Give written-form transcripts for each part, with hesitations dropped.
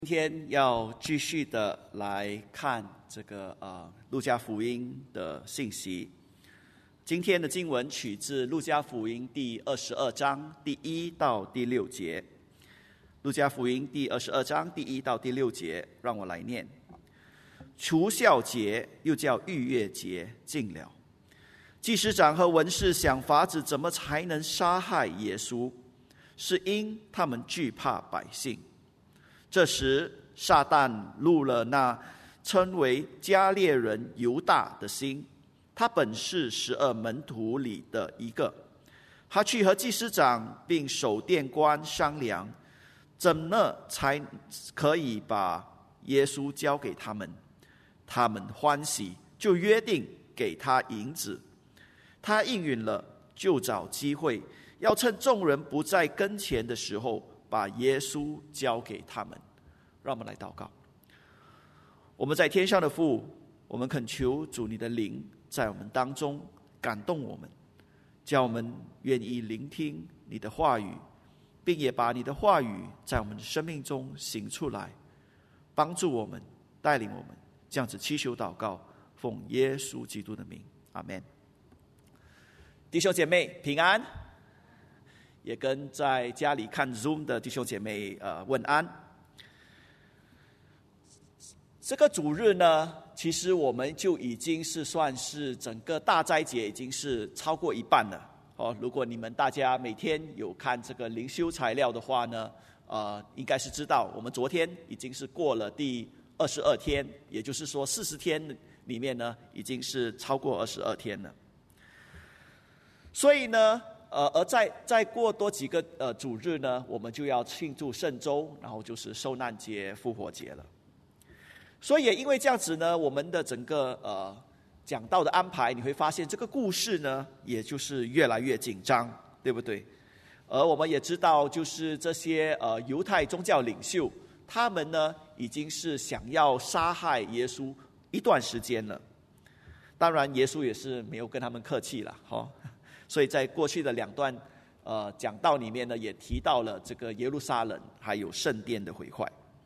今天要继续的来看这个路加福音的信息。今天的经文取自路加福音第22章第1到第6节。路加福音第22章第1到第6节，让我来念。除酵节又叫逾越节近了，祭司长和文士想法子怎么才能杀害耶稣，是因他们惧怕百姓。这时撒旦入了那称为加略人犹大的心，他本是12门徒里的一个。他去和祭司长并守殿官商量，怎么才可以把耶稣交给他们。他们欢喜，就约定给他银子。他应允了，就找机会，要趁众人不在跟前的时候，把耶稣交给他们。让我们来祷告。我们在天上的父，我们恳求主你的灵在我们当中感动我们，叫我们愿意聆听你的话语，并也把你的话语在我们的生命中行出来，帮助我们，带领我们。这样子祈求祷告，奉耶稣基督的名，阿们。弟兄姐妹平安，也跟在家里看 Zoom 的弟兄姐妹问安。这个主日呢，其实我们就已经是算是整个大斋节已经是超过一半了。如果你们大家每天有看这个灵修材料的话呢，应该是知道我们昨天已经是过了第22天，也就是说40天里面呢，已经是超过22天了。所以呢，而再过多几个主日呢，我们就要庆祝圣周，然后就是受难节、复活节了。所以也因为这样子呢，我们的整个讲道的安排，你会发现这个故事呢，也就是越来越紧张，对不对？而我们也知道，就是这些犹太宗教领袖，他们呢已经是想要杀害耶稣一段时间了。当然，耶稣也是没有跟他们客气了，所以在过去的2段讲道里面呢，也提到了这个耶路撒冷还有圣殿的毁坏。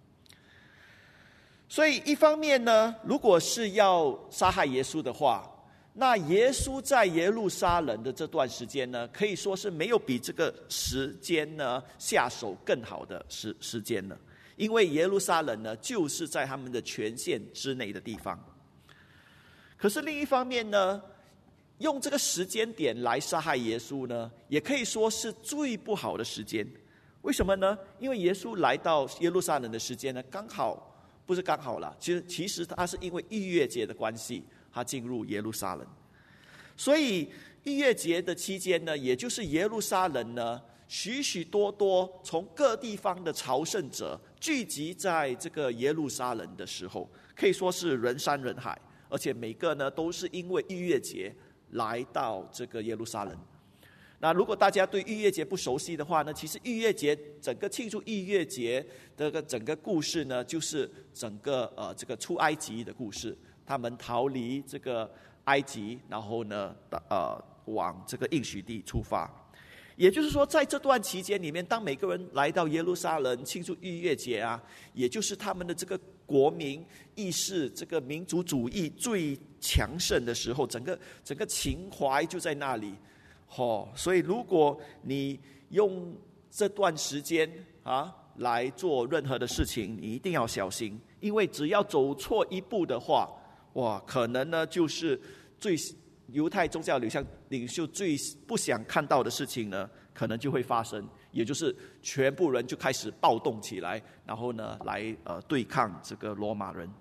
所以一方面呢，如果是要杀害耶稣的话，那耶稣在耶路撒冷的这段时间呢，可以说是没有比这个时间呢下手更好的时间了。因为耶路撒冷呢，就是在他们的权限之内的地方。可是另一方面呢，用这个时间点来杀害耶稣呢，也可以说是最不好的时间。为什么呢？因为耶稣来到耶路撒冷的时间呢，不是刚好了，其实他是因为逾越节的关系，他进入耶路撒冷。所以逾越节的期间呢，也就是耶路撒冷呢，许许多多从各地方的朝圣者聚集在这个耶路撒冷的时候，可以说是人山人海，而且每个呢都是因为逾越节来到这个耶路撒冷。那如果大家对逾越节不熟悉的话呢，其实逾越节整个庆祝逾越节的整个故事呢，就是整个这个出埃及的故事。他们逃离这个埃及，然后呢往这个应许地出发。也就是说，在这段期间里面，当每个人来到耶路撒冷庆祝逾越节啊，也就是他们的这个国民意识、这个民族主义最强盛的时候，整个情怀就在那里。所以如果你用这段时间来做任何的事情，你一定要小心，因为只要走错一步的话，可能呢就是犹太宗教领袖最不想看到的事情呢，可能就会发生，也就是全部人就开始暴动起来，然后呢来对抗这个罗马人。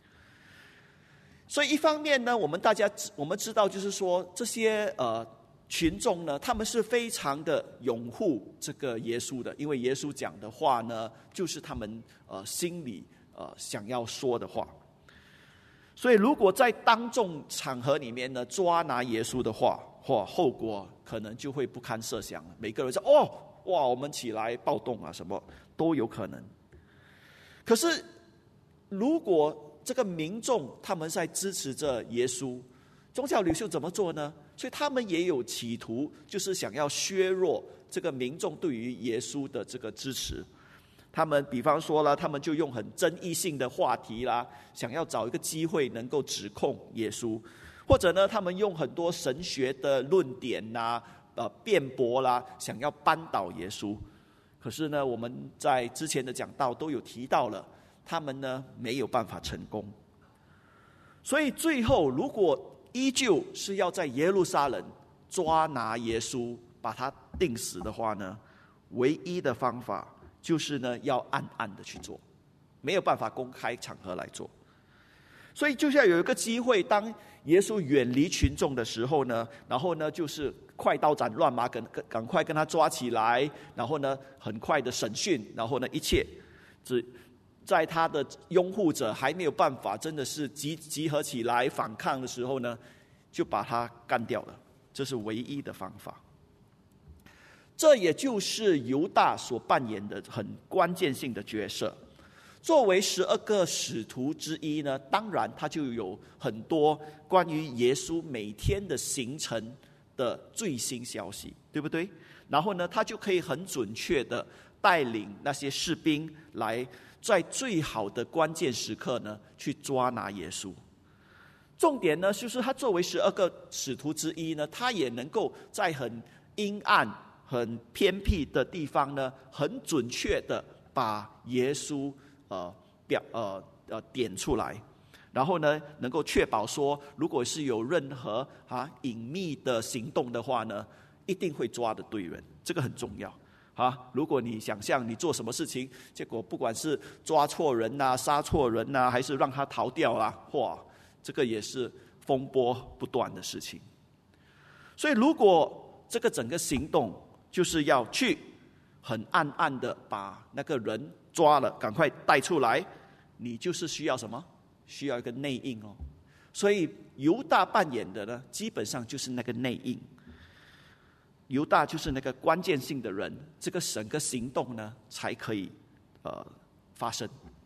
所以一方面呢，我们知道，就是说这些群众呢，他们是非常的拥护这个耶稣的，因为耶稣讲的话呢，就是他们心里想要说的话。所以如果在当众场合里面呢抓拿耶稣的话，后果可能就会不堪设想了。每个人说我们起来暴动啊，什么都有可能。可是如果这个民众他们在支持着耶稣，宗教领袖怎么做呢？所以他们也有企图，就是想要削弱这个民众对于耶稣的这个支持。 他们比方说了，他们就用很争议性的话题啦，想要找一个机会能够指控耶稣，或者呢，他们用很多神学的论点啦、辩驳啦，想要扳倒耶稣。可是呢，我们在之前的讲道都有提到了，他们呢没有办法成功。所以最后，如果依旧是要在耶路撒冷抓拿耶稣，把他钉死的话呢，唯一的方法就是呢，要暗暗的去做，没有办法公开场合来做。所以就是要有一个机会，当耶稣远离群众的时候呢，然后呢就是快刀斩乱麻，赶快跟他抓起来，然后呢很快的审讯，然后呢一切在他的拥护者还没有办法真的是集合起来反抗的时候呢，就把他干掉了。这是唯一的方法。这也就是犹大所扮演的很关键性的角色。作为12个使徒之一呢，当然他就有很多关于耶稣每天的行程的最新消息，对不对？然后呢，他就可以很准确的带领那些士兵来在最好的关键时刻呢，去抓拿耶稣。重点呢，就是他作为12个使徒之一呢，他也能够在很阴暗、很偏僻的地方呢，很准确的把耶稣点出来，然后呢，能够确保说，如果是有任何隐秘的行动的话呢，一定会抓得对人，这个很重要。如果你想象你做什么事情，结果不管是抓错人啊、杀错人啊，还是让他逃掉啊，哇，这个也是风波不断的事情。所以，如果这个整个行动就是要去很暗暗的把那个人抓了，赶快带出来，你就是需要什么？需要一个内应哦。所以犹大扮演的呢，基本上就是那个内应。犹大就是那个关键性的人，这个整个行动呢才可以发生。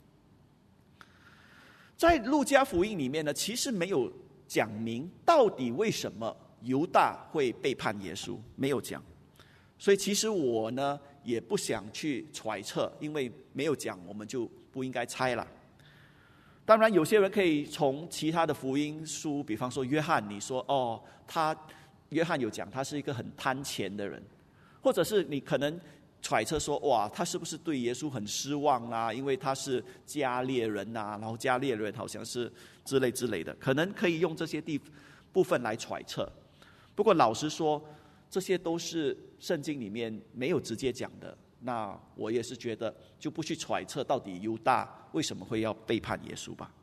在路加福音里面呢，其实没有讲明到底为什么犹大会背叛耶稣，没有讲。所以其实我呢也不想去揣测，因为没有讲，我们就不应该猜了。当然，有些人可以从其他的福音书，比方说约翰，你说约翰有讲他是一个很贪钱的人，或者是你可能揣测说，哇，他是不是对耶稣很失望啊？因为他是加略人啊，然后加略人好像是之类的，可能可以用这些部分来揣测。不过老实说，这些都是圣经里面没有直接讲的，那我也是觉得就不去揣测到底犹大为什么会要背叛耶稣吧。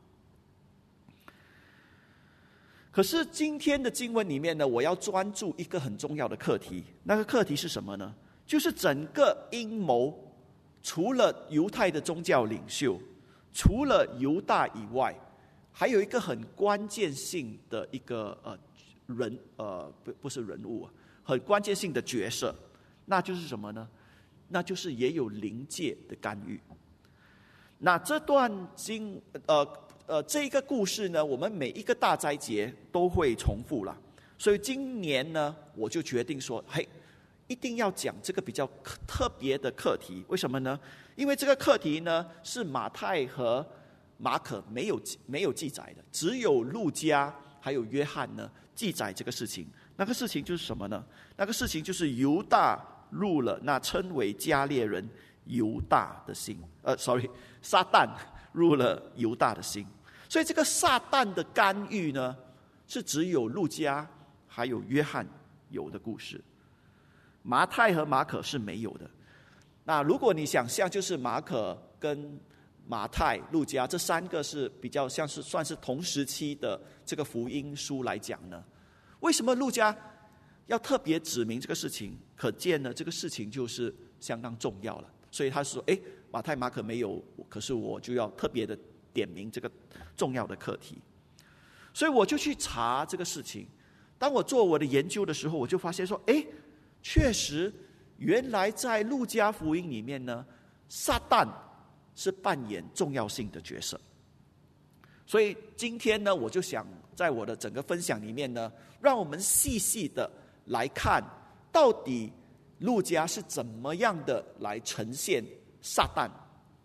可是今天的经文里面呢，我要专注一个很重要的课题，那个课题是什么呢？就是整个阴谋，除了犹太的宗教领袖，除了犹大以外，还有一个很关键性的一个不是人物，很关键性的角色，那就是什么呢？那就是也有灵界的干预。那这段这个故事呢，我们每一个大斋节都会重复了，所以今年呢，我就决定说，一定要讲这个比较特别的课题。为什么呢？因为这个课题呢，是马太和马可没有记载的，只有路加还有约翰呢记载这个事情。那个事情就是什么呢？那个事情就是犹大入了那称为加略人犹大的心，撒旦入了犹大的心。所以这个撒旦的干预呢，是只有路加还有约翰有的故事，马太和马可是没有的。那如果你想象，就是马可跟马太、路加这三个是比较像是算是同时期的这个福音书来讲呢，为什么路加要特别指明这个事情？可见呢，这个事情就是相当重要了。所以他说，马太、马可没有，可是我就要特别的点明这个重要的课题。所以我就去查这个事情。当我做我的研究的时候，我就发现说，确实，原来在路加福音里面呢，撒旦是扮演重要性的角色。所以今天呢，我就想在我的整个分享里面呢，让我们细细的来看，到底路加是怎么样的来呈现撒旦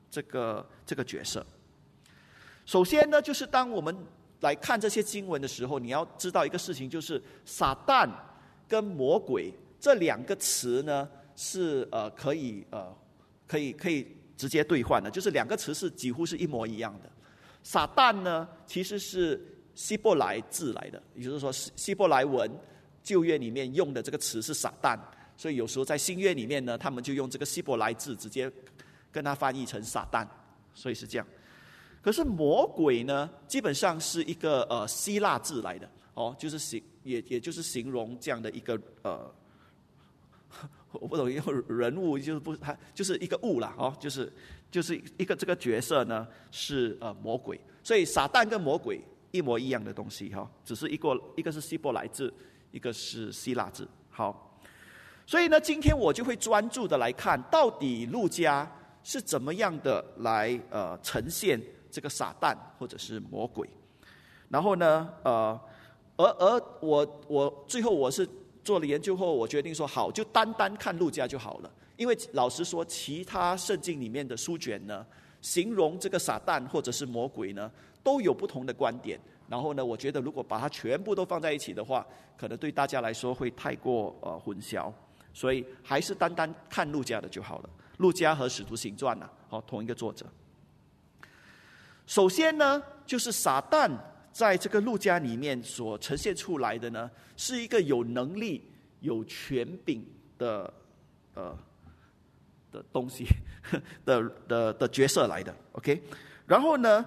这个角色。首先呢，就是当我们来看这些经文的时候，你要知道一个事情，就是撒旦跟魔鬼这两个词呢是可以直接兑换的，就是两个词是几乎是一模一样的。撒旦呢其实是希伯来字来的，也就是说希伯来文旧约里面用的这个词是撒旦，所以有时候在新约里面呢，他们就用这个希伯来字直接跟它翻译成撒旦，所以是这样。可是魔鬼呢，基本上是一个希腊字来的就是也就是形容这样的一个我不懂用人物，就是一个物啦就是一个这个角色呢是魔鬼，所以撒旦跟魔鬼一模一样的东西只是一个是希伯来字，一个是希腊字。好，所以呢，今天我就会专注的来看，到底路加是怎么样的来呈现这个撒旦或者是魔鬼。然后呢我最后我是做了研究后，我决定说好，就单看路加就好了。因为老实说，其他圣经里面的书卷呢，形容这个撒旦或者是魔鬼呢，都有不同的观点。然后呢，我觉得如果把它全部都放在一起的话，可能对大家来说会太过混淆，所以还是单看路加的就好了。路加和使徒行传同一个作者。首先呢，就是撒旦在这个路加里面所呈现出来的呢，是一个有能力、有权柄的东西的角色来的。OK， 然后呢，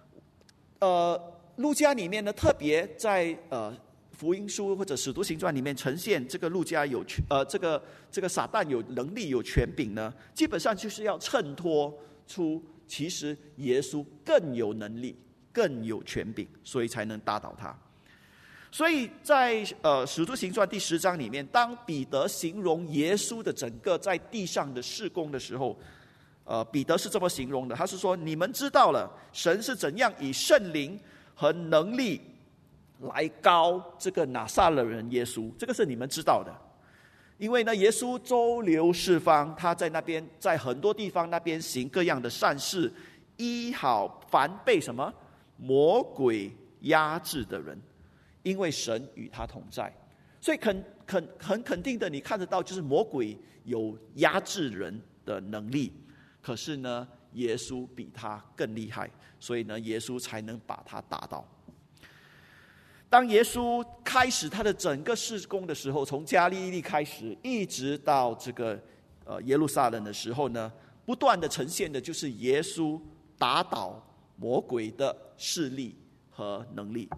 路加里面呢，特别在福音书或者使徒行传里面呈现这个路加这个撒旦有能力、有权柄呢，基本上就是要衬托出其实耶稣更有能力、更有权柄，所以才能打倒他。所以在使徒行传第10章里面，当彼得形容耶稣的整个在地上的事工的时候，彼得是这么形容的，他是说：你们知道了神是怎样以圣灵和能力来膏这个拿撒勒人耶稣，这个是你们知道的。因为呢，耶稣周流四方，他在那边在很多地方那边行各样的善事，医好凡被什么魔鬼压制的人，因为神与他同在。所以很肯定的，你看得到，就是魔鬼有压制人的能力，可是呢，耶稣比他更厉害，所以呢，耶稣才能把他打倒。当耶稣开始他的整个事工的时候，从加利利开始，一直到这个耶路撒冷的时候呢，不断的呈现的就是耶稣打倒魔鬼的势力和能力。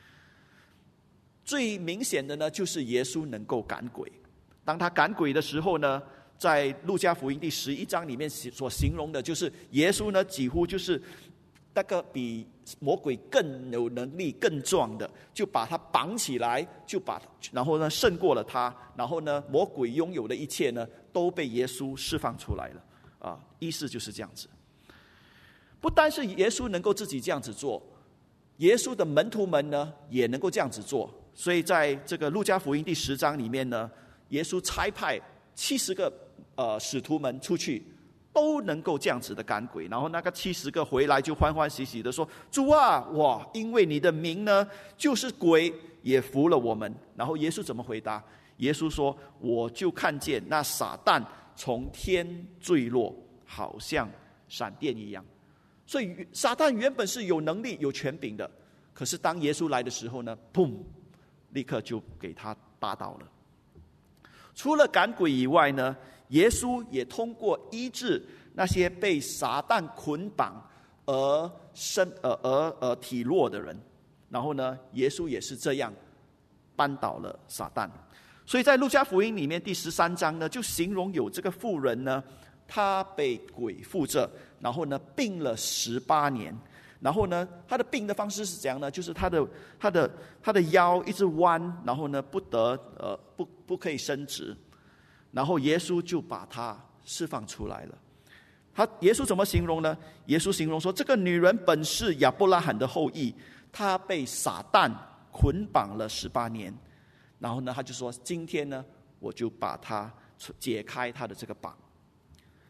最明显的呢，就是耶稣能够赶鬼。当他赶鬼的时候呢，在路加福音第11章里面所形容的，就是耶稣呢几乎就是那个比魔鬼更有能力、更壮的，就把他绑起来，然后呢胜过了他，然后呢魔鬼拥有的一切呢都被耶稣释放出来了意思就是这样子。不单是耶稣能够自己这样子做，耶稣的门徒们呢也能够这样子做。所以在这个路加福音第10章里面呢，耶稣差派70个使徒们出去，都能够这样子的赶鬼，然后那个70个回来就欢欢喜喜的说：主啊，哇，因为你的名呢，就是鬼也服了我们。然后耶稣怎么回答？耶稣说：我就看见那撒旦从天坠落，好像闪电一样。所以撒旦原本是有能力、有权柄的，可是当耶稣来的时候呢，砰，立刻就给他打倒了。除了赶鬼以外呢，耶稣也通过医治那些被撒旦捆绑而体弱的人，然后呢，耶稣也是这样扳倒了撒旦。所以在路加福音里面第13章呢，就形容有这个妇人呢，她被鬼附着，然后呢病了18年。然后呢，他的病的方式是怎样呢？就是他的腰一直弯，然后呢不可以伸直，然后耶稣就把他释放出来了。耶稣怎么形容呢？耶稣形容说，这个女人本是亚伯拉罕的后裔，她被撒旦捆绑了18年，然后呢他就说，今天呢我就把她解开她的这个绑。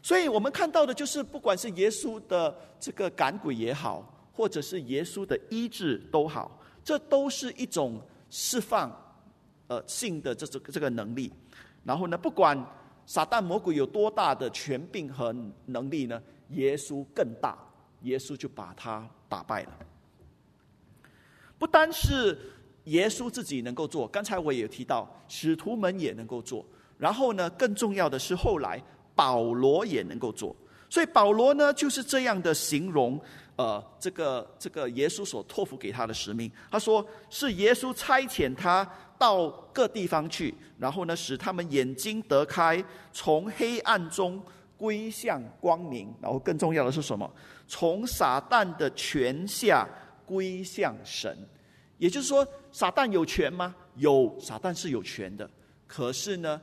所以我们看到的就是，不管是耶稣的这个赶鬼也好，或者是耶稣的医治都好，这都是一种释放性的这个能力。然后呢，不管撒旦魔鬼有多大的权柄和能力呢，耶稣更大，耶稣就把他打败了。不单是耶稣自己能够做，刚才我也有提到，使徒们也能够做。然后呢，更重要的是后来保罗也能够做。所以保罗呢，就是这样的形容这个耶稣所托付给他的使命。他说是耶稣差遣他到各地方去，然后呢，使他们眼睛得开，从黑暗中归向光明。然后更重要的是什么？从撒旦的权下归向神。也就是说，撒旦有权吗？有，撒旦是有权的。可是呢，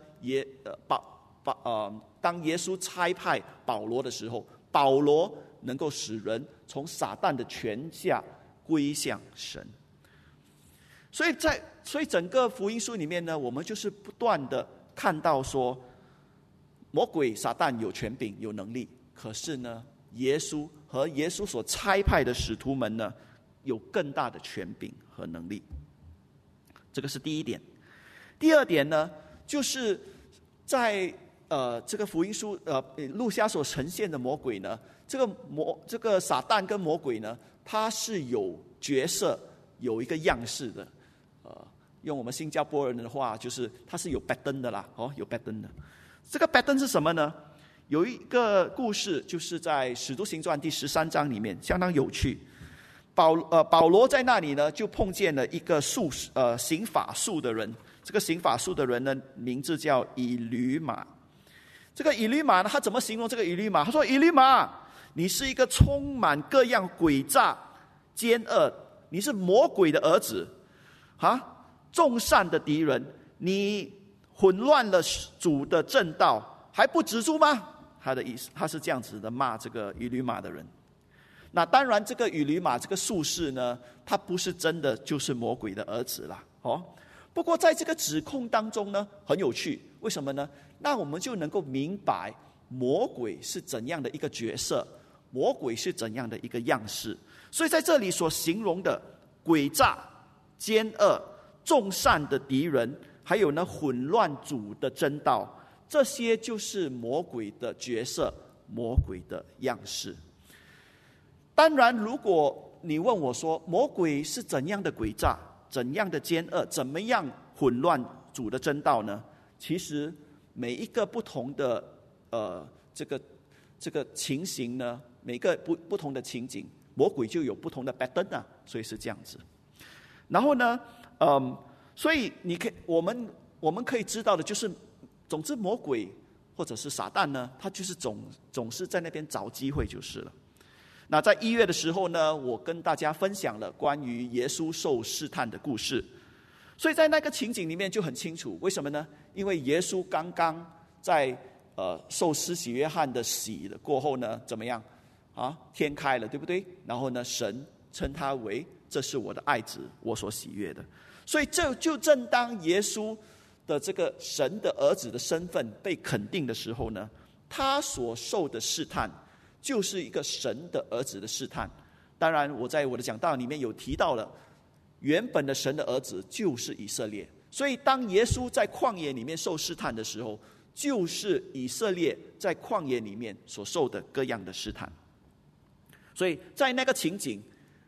当耶稣差派保罗的时候，保罗能够使人从撒旦的权下归向神。所以整个福音书里面呢，我们就是不断的看到说，魔鬼撒旦有权柄有能力，可是呢，耶稣和耶稣所差派的使徒们呢，有更大的权柄和能力。这个是第一点。第二点呢，就是在这个福音书路加所呈现的魔鬼呢，这个撒旦跟魔鬼呢，它是有角色，有一个样式的。用我们新加坡人的话，就是它是有 pattern 的啦，有 pattern 的。这个 pattern 是什么呢？有一个故事，就是在《使徒行传》第13章里面，相当有趣。保罗在那里呢，就碰见了一个行法术的人。这个行法术的人呢，名字叫以吕马。这个以吕马呢，他怎么形容这个以吕马？他说：“以吕马，你是一个充满各样诡诈、奸恶，你是魔鬼的儿子，众善的敌人，你混乱了主的正道，还不止住吗？”他的意思，他是这样子的骂这个以吕马的人。那当然，这个以吕马这个术士呢，他不是真的就是魔鬼的儿子啦。不过在这个指控当中呢，很有趣，为什么呢？那我们就能够明白魔鬼是怎样的一个角色，魔鬼是怎样的一个样式。所以在这里所形容的诡诈、奸恶、众善的敌人，还有呢混乱主的真道，这些就是魔鬼的角色，魔鬼的样式。当然，如果你问我说魔鬼是怎样的诡诈、怎样的奸恶、怎么样混乱主的真道呢？其实每一个不同的这个情形呢，每个不同的情景，魔鬼就有不同的 pattern 啊，所以是这样子。然后呢，所以我们可以知道的就是，总之魔鬼或者是撒旦呢，他就是总是在那边找机会就是了。那在1月的时候呢，我跟大家分享了关于耶稣受试探的故事。所以在那个情景里面就很清楚，为什么呢？因为耶稣刚刚在受施洗约翰的洗了过后呢，怎么样天开了，对不对？然后呢，神称他为这是我的爱子，我所喜悦的。所以这就正当耶稣的这个神的儿子的身份被肯定的时候呢，他所受的试探就是一个神的儿子的试探。当然我在我的讲道里面有提到了，原本的神的儿子就是以色列，所以当耶稣在旷野里面受试探的时候，就是以色列在旷野里面所受的各样的试探。所以在那个情景，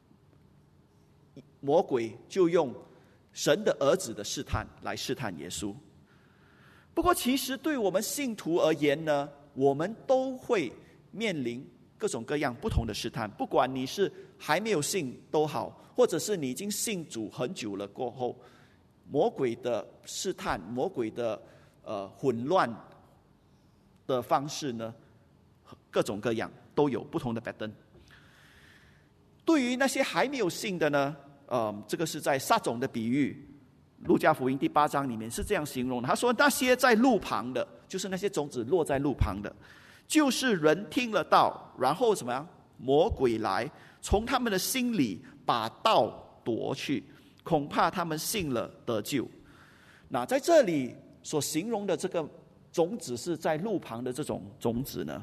魔鬼就用神的儿子的试探来试探耶稣。不过其实对我们信徒而言呢，我们都会面临各种各样不同的试探，不管你是还没有信都好，或者是你已经信主很久了过后，魔鬼的试探，魔鬼的混乱的方式呢，各种各样都有不同的 pattern。 对于那些还没有信的呢，这个是在撒种的比喻，路加福音第8章里面是这样形容的。他说那些在路旁的，就是那些种子落在路旁的，就是人听了道，然后怎么样？魔鬼来从他们的心里把道夺去，恐怕他们信了得救。那在这里所形容的这个种子是在路旁的这种种子呢，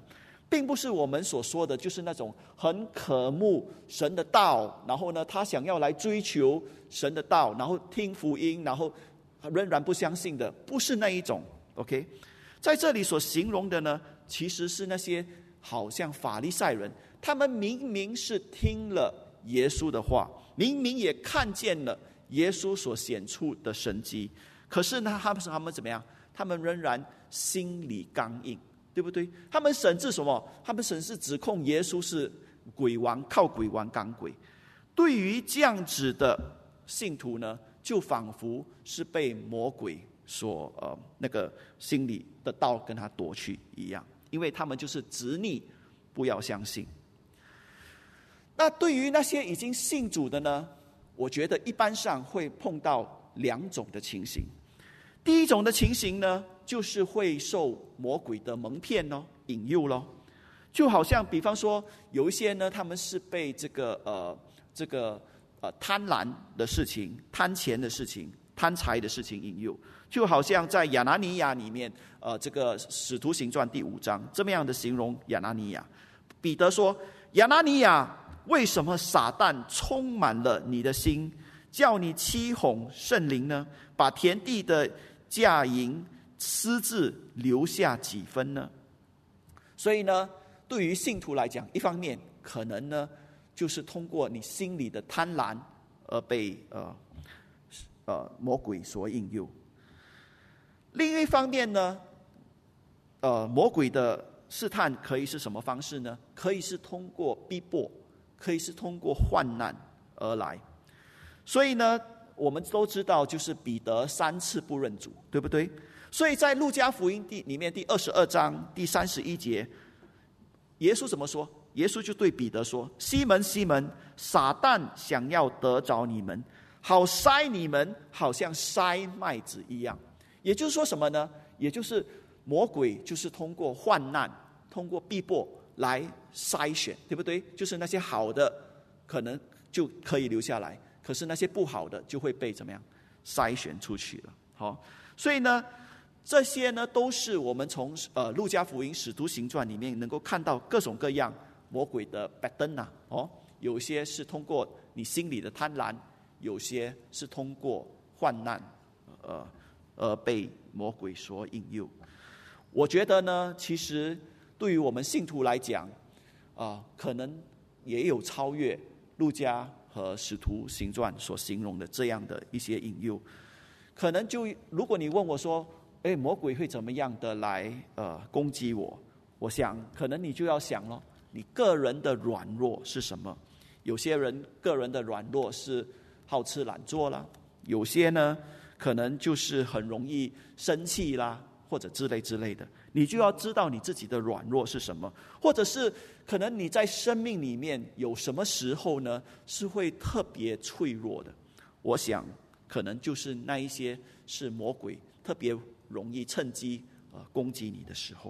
并不是我们所说的就是那种很渴慕神的道，然后呢他想要来追求神的道，然后听福音，然后仍然不相信的，不是那一种。 OK， 在这里所形容的呢，其实是那些好像法利赛人，他们明明是听了耶稣的话，明明也看见了耶稣所显出的神迹，可是呢他们怎么样？他们仍然心里刚硬，对不对？他们甚至什么？他们甚至指控耶稣是鬼王，靠鬼王赶鬼。对于这样子的信徒呢，就仿佛是被魔鬼所那个心里的道跟他夺去一样，因为他们就是执逆，不要相信。那对于那些已经信主的呢，我觉得一般上会碰到两种的情形。第一种的情形呢，就是会受魔鬼的蒙骗咯，引诱咯。就好像比方说有一些呢，他们是被这个贪婪的事情、贪钱的事情、贪财的事情引诱。就好像在亚拿尼亚里面，这个使徒行传第5章这么样的形容亚拿尼亚。彼得说：亚拿尼亚，为什么撒旦充满了你的心，叫你欺哄圣灵呢？把田地的价银私自留下几分呢？所以呢，对于信徒来讲，一方面可能呢，就是通过你心里的贪婪而被魔鬼所引诱。另一方面呢，魔鬼的试探可以是什么方式呢？可以是通过逼迫，可以是通过患难而来。所以呢，我们都知道，就是彼得3次不认主，对不对？所以在路加福音里面第22章第31节，耶稣怎么说？耶稣就对彼得说：西门，西门，撒旦想要得着你们，好筛你们，好像筛麦子一样。也就是说什么呢？也就是魔鬼就是通过患难，通过逼迫来筛选，对不对？就是那些好的可能就可以留下来，可是那些不好的就会被怎么样筛选出去了。好，所以呢，这些呢都是我们从路加福音使徒行传里面能够看到各种各样魔鬼的 pattern 啊。有些是通过你心里的贪婪，有些是通过患难被魔鬼所引诱。我觉得呢，其实对于我们信徒来讲，可能也有超越路加和使徒行传所形容的这样的一些引诱。可能就如果你问我说，魔鬼会怎么样的来攻击我？我想可能你就要想咯，你个人的软弱是什么？有些人个人的软弱是好吃懒做啦，有些呢可能就是很容易生气啦，或者之类的。你就要知道你自己的软弱是什么，或者是可能你在生命里面有什么时候呢是会特别脆弱的。我想可能就是那一些是魔鬼特别容易趁机攻击你的时候。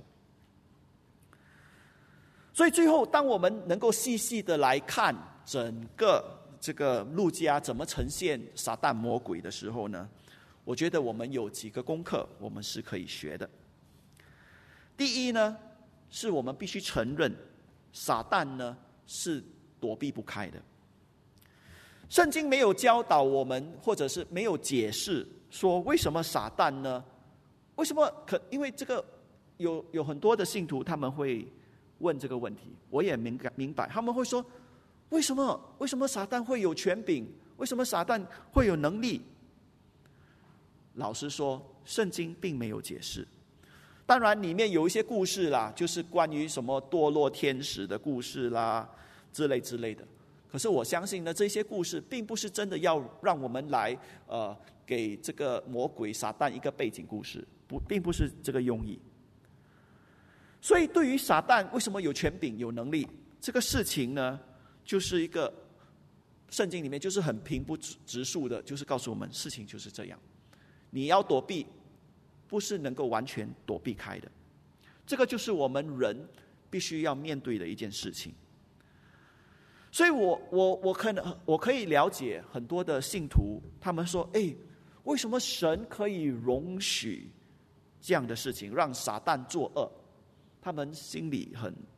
所以最后当我们能够细细的来看整个这个路加怎么呈现撒旦魔鬼的时候呢，我觉得我们有几个功课我们是可以学的。第一呢，是我们必须承认撒旦呢是躲避不开的。圣经没有教导我们，或者是没有解释说为什么撒旦呢？为什么因为这个有很多的信徒他们会问这个问题，我也明白，他们会说为什么撒旦会有权柄？为什么撒旦会有能力？老实说，圣经并没有解释。当然里面有一些故事啦，就是关于什么堕落天使的故事啦之类的。可是我相信呢，这些故事并不是真的要让我们来给这个魔鬼撒旦一个背景故事，并不是这个用意。所以对于撒旦为什么有权柄有能力这个事情呢，就是一个圣经里面就是很平铺直述的，就是告诉我们事情就是这样。你要躲避不是能够完全躲避开的，这个就是我们人必须要面对的一件事情。所以我可以了解很多的信徒，他们说为什么神可以容许这样的事情让撒旦作恶？他们心里很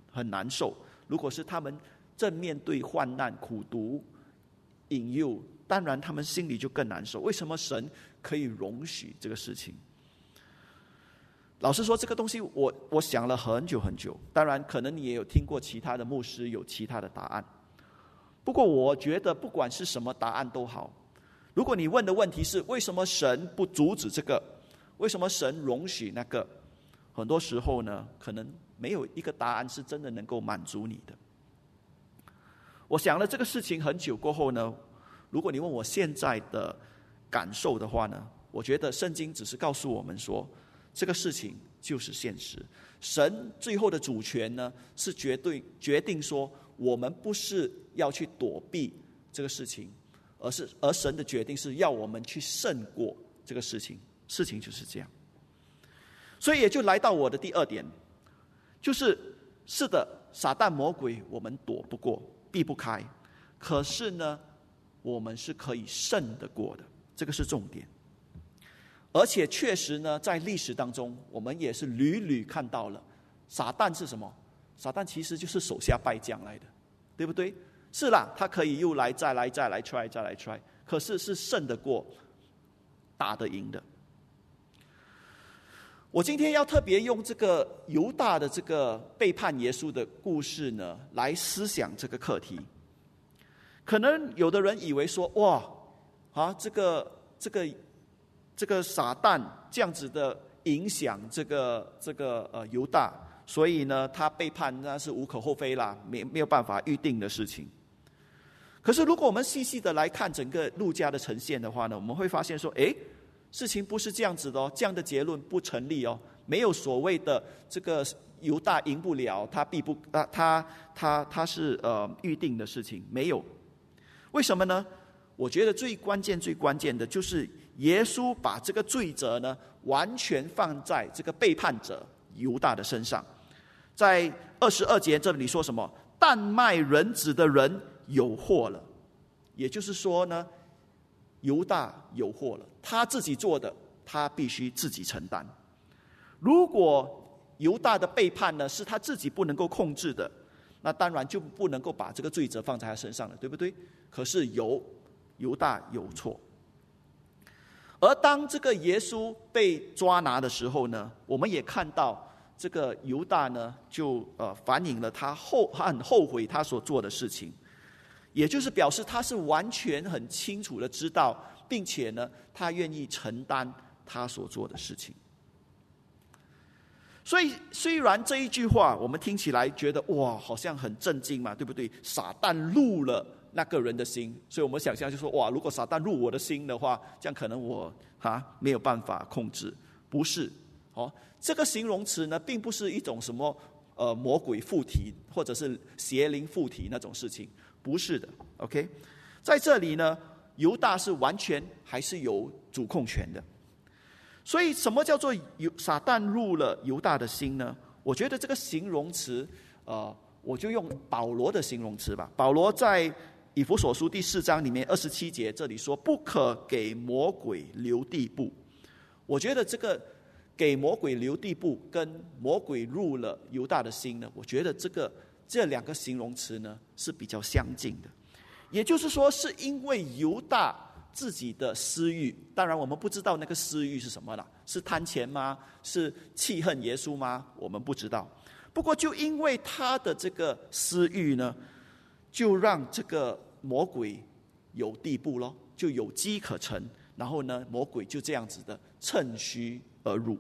很难受。如果是他们正面对患难、苦毒、引诱，当然他们心里就更难受。为什么神可以容许这个事情？老实说，这个东西我想了很久很久。当然，可能你也有听过其他的牧师有其他的答案。不过，我觉得不管是什么答案都好，如果你问的问题是为什么神不阻止这个，为什么神容许那个，很多时候呢，可能没有一个答案是真的能够满足你的。我想了这个事情很久过后呢，如果你问我现在的感受的话呢，我觉得圣经只是告诉我们说，这个事情就是现实。神最后的主权呢，是决定说，我们不是要去躲避这个事情，而神的决定是要我们去胜过这个事情。事情就是这样。所以也就来到我的第二点，就是是的，撒旦魔鬼我们躲不过，避不开，可是呢，我们是可以胜得过的，这个是重点。而且确实呢，在历史当中，我们也是屡屡看到了，撒旦是什么？撒旦其实就是手下败将来的，对不对？是啦，他可以又来再来 try， 可是是胜得过，打得赢的。我今天要特别用这个犹大的这个背叛耶稣的故事呢，来思想这个课题。可能有的人以为说，哇，这个撒旦这样子的影响这个犹大，所以呢，他背叛那是无可厚非啦，没有办法预定的事情。可是如果我们细细的来看整个路加的呈现的话呢，我们会发现说，事情不是这样子的哦，这样的结论不成立哦，没有所谓的这个犹大赢不了，他是预定的事情，没有。为什么呢？我觉得最关键的就是耶稣把这个罪责呢，完全放在这个背叛者犹大的身上。在22节这里说什么？但卖人子的人有祸了。也就是说呢，犹大有祸了，他自己做的，他必须自己承担。如果犹大的背叛呢，是他自己不能够控制的，那当然就不能够把这个罪责放在他身上了，对不对？可是犹大有错。而当这个耶稣被抓拿的时候呢，我们也看到这个犹大呢，就反映了他很后悔他所做的事情，也就是表示他是完全很清楚的知道，并且呢，他愿意承担他所做的事情。所以虽然这一句话我们听起来觉得哇，好像很震惊嘛，对不对？撒旦入了那个人的心，所以我们想象就说，哇，如果撒旦入我的心的话，这样可能我没有办法控制。不是，这个形容词呢，并不是一种什么魔鬼附体或者是邪灵附体那种事情，不是的。OK， 在这里呢，犹大是完全还是有主控权的。所以什么叫做撒旦入了犹大的心呢？我觉得这个形容词我就用保罗的形容词吧。保罗在以弗所书第4章里面27节这里说，不可给魔鬼留地步。我觉得这个给魔鬼留地步跟魔鬼入了犹大的心呢，我觉得这两个形容词呢是比较相近的。也就是说，是因为犹大自己的私欲，当然我们不知道那个私欲是什么了，是贪钱吗？是气恨耶稣吗？我们不知道。不过就因为他的这个私欲呢，就让这个魔鬼有地步咯，就有机可乘，然后呢，魔鬼就这样子的趁虚而入。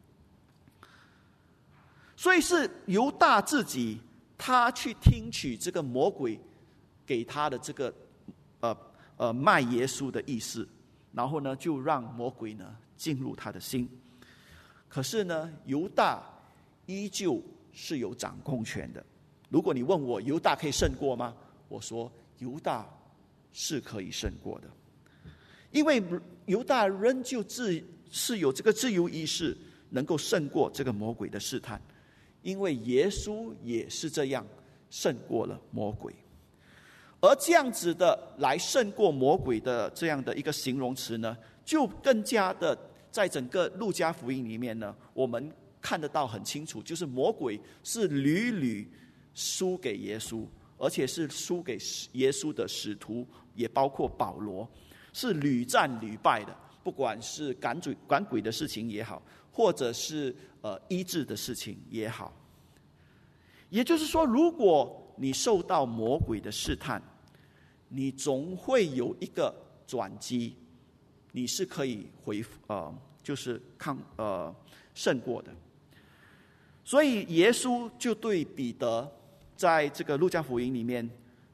所以是犹大自己，他去听取这个魔鬼给他的这个卖耶稣的意思，然后呢，就让魔鬼呢进入他的心。可是呢，犹大依旧是有掌控权的。如果你问我犹大可以胜过吗？我说犹大是可以胜过的，因为犹大仍旧是有这个自由意识，能够胜过这个魔鬼的试探。因为耶稣也是这样胜过了魔鬼。而这样子的来胜过魔鬼的这样的一个形容词呢，就更加的在整个路加福音里面呢，我们看得到很清楚，就是魔鬼是屡屡输给耶稣，而且是输给耶稣的使徒，也包括保罗，是屡战屡败的。不管是赶鬼的事情也好，或者是医治的事情也好。也就是说，如果你受到魔鬼的试探，你总会有一个转机，你是可以胜过的。所以耶稣就对彼得在这个路加福音里面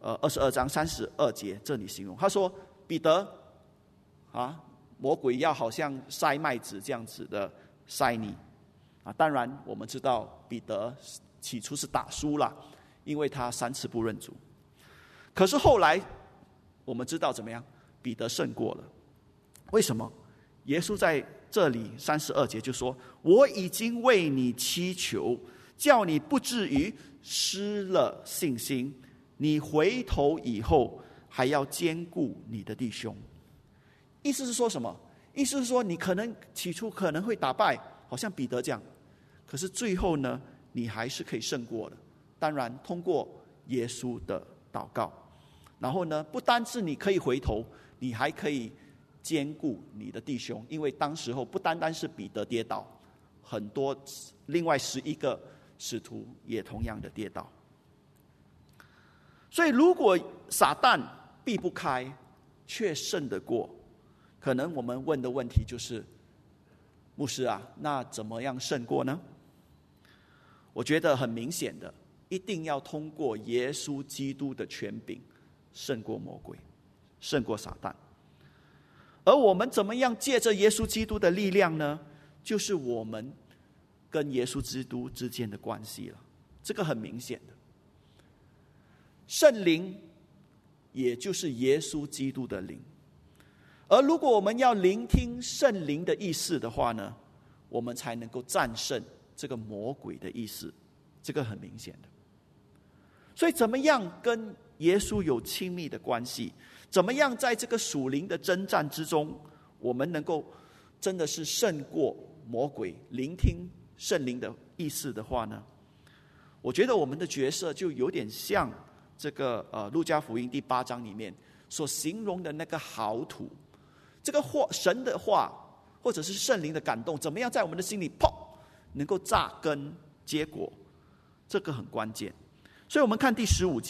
22章32节这里形容，他说：彼得啊，魔鬼要好像筛麦子这样子的筛你啊。当然我们知道彼得起初是打输了，因为他3次不认主。可是后来我们知道怎么样，彼得胜过了。为什么？耶稣在这里32节就说：我已经为你祈求，叫你不至于失了信心，你回头以后还要兼顾你的弟兄。意思是说什么？意思是说你可能起初可能会打败，好像彼得这样，可是最后呢，你还是可以胜过的。当然通过耶稣的祷告，然后呢，不单是你可以回头，你还可以兼顾你的弟兄，因为当时候不单单是彼得跌倒，很多另外11个使徒也同样的跌倒。所以如果撒旦避不开却胜得过，可能我们问的问题就是：牧师啊，那怎么样胜过呢？我觉得很明显的，一定要通过耶稣基督的权柄胜过魔鬼，胜过撒旦。而我们怎么样借着耶稣基督的力量呢？就是我们跟耶稣基督之间的关系了，这个很明显的。圣灵也就是耶稣基督的灵，而如果我们要聆听圣灵的意思的话呢，我们才能够战胜这个魔鬼的意思，这个很明显的。所以怎么样跟耶稣有亲密的关系，怎么样在这个属灵的征战之中，我们能够真的是胜过魔鬼，聆听圣灵的意思的话呢，我觉得我们的角色就有点像这个路加福音第8章里面所形容的那个好土。这个神的话或者是圣灵的感动，怎么样在我们的心里砰能够扎根结果，这个很关键。所以我们看第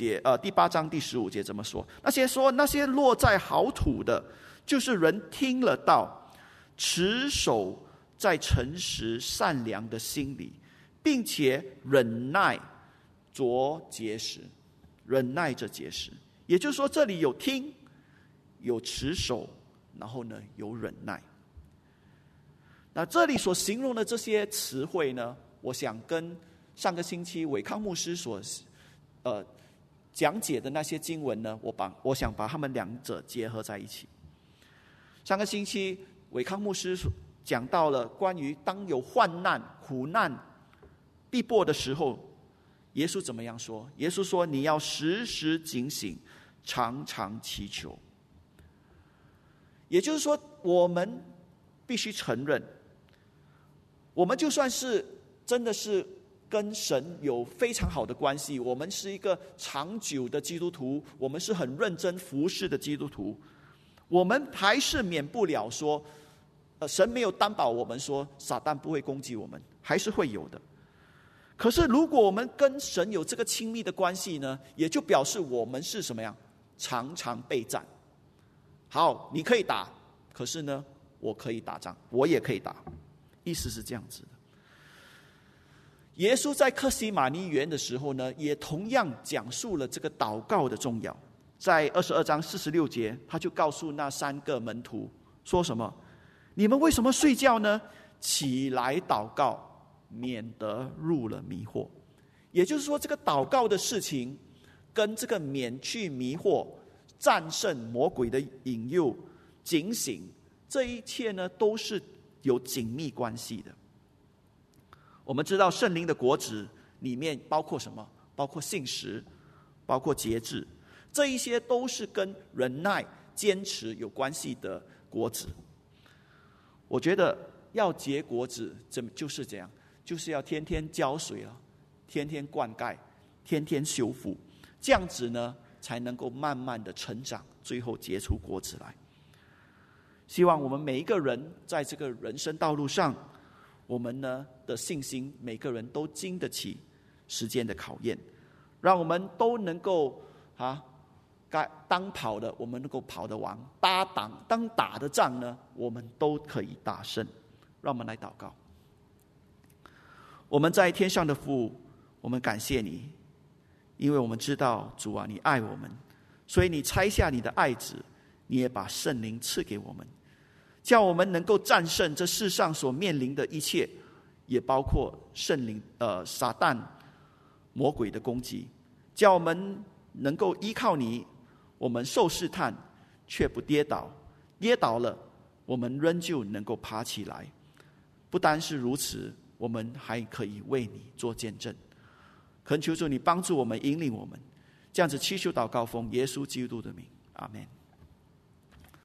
8章第15节怎么说？那些落在好土的，就是人听了道，持守在诚实善良的心里，并且忍耐着结实，忍耐着结实。也就是说，这里有听，有持守，然后呢有忍耐。那这里所形容的这些词汇呢，我想跟上个星期伟康牧师所讲解的那些经文呢，我想把他们两者结合在一起。上个星期伟康牧师讲到了关于当有患难、苦难、逼迫的时候，耶稣怎么样说？耶稣说：你要时时警醒，常常祈求。也就是说，我们必须承认，我们就算是真的是跟神有非常好的关系，我们是一个长久的基督徒，我们是很认真服侍的基督徒，我们还是免不了说神没有担保我们说撒旦不会攻击我们，还是会有的。可是如果我们跟神有这个亲密的关系呢，也就表示我们是什么样？常常备战。好，你可以打，可是呢我可以打仗，我也可以打，意思是这样子的。耶稣在客西马尼园的时候呢，也同样讲述了这个祷告的重要。在22章46节，他就告诉那3个门徒说什么？你们为什么睡觉呢？起来祷告，免得入了迷惑。也就是说，这个祷告的事情跟这个免去迷惑、战胜魔鬼的引诱、警醒，这一切呢都是有紧密关系的。我们知道圣灵的果子里面包括什么？包括信实，包括节制，这一些都是跟忍耐、坚持有关系的果子。我觉得要结果子就是这样，就是要天天浇水了，天天灌溉， 天天修复，这样子呢才能够慢慢的成长，最后结出果子来。希望我们每一个人在这个人生道路上，我们呢的信心每个人都经得起时间的考验，让我们都能够当跑的我们能够跑得完，当打的仗呢我们都可以大胜。让我们来祷告。我们在天上的父，我们感谢你，因为我们知道主啊，你爱我们，所以你差下你的爱子，你也把圣灵赐给我们，叫我们能够战胜这世上所面临的一切，也包括撒旦魔鬼的攻击，叫我们能够依靠你，我们受试探却不跌倒，跌倒了我们仍旧能够爬起来。不单是如此，我们还可以为你做见证。恳求主你帮助我们，引领我们，这样子祈求祷告奉耶稣基督的名，阿们。